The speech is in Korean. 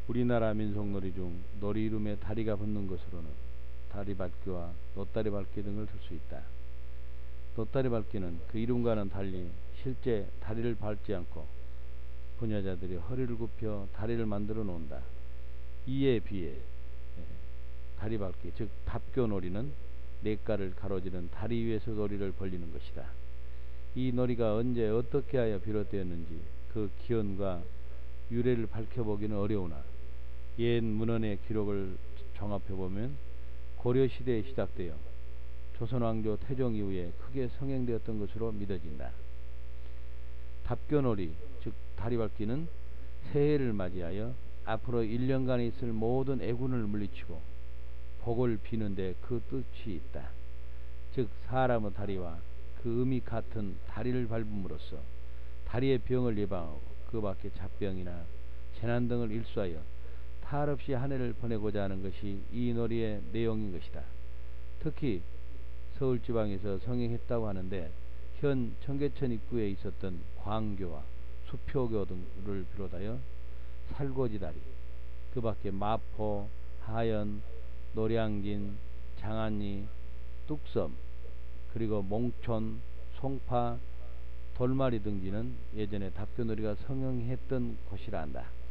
우리나라 민속놀이 중 놀이 이름에 다리가 붙는 것으로는 다리밟기와 노다리 밟기 등을 들 수 있다. 노다리 밟기는 그 이름과는 달리 실제 다리를 밟지 않고 부녀자들이 허리를 굽혀 다리를 만들어 놓는다. 이에 비해 다리밟기, 즉 답교놀이는 냇가를 가로지른 다리 위에서 놀이를 벌리는 것이다. 이 놀이가 언제 어떻게 하여 비롯되었는지 그 기원과 유래를 밝혀보기는 어려우나 옛 문헌의 기록을 종합해보면 고려시대에 시작되어 조선왕조 태종 이후에 크게 성행되었던 것으로 믿어진다. 답교놀이, 즉 다리밟기는 새해를 맞이하여 앞으로 1년간 있을 모든 애군을 물리치고 복을 비는데 그 뜻이 있다. 즉 사람의 다리와 그 음이 같은 다리를 밟음으로써 다리의 병을 예방하고 그 밖에 잡병이나 재난 등을 일수하여 탈 없이 한 해를 보내고자 하는 것이 이 놀이의 내용인 것이다. 특히 서울지방에서 성행했다고 하는데 현 청계천 입구에 있었던 광교와 수표교 등을 비롯하여 살고지다리, 그 밖에 마포, 하연, 노량진, 장안리, 뚝섬, 그리고 몽촌, 송파, 돌마리 등지는 예전에 답교놀이가 성행했던 곳이라 한다.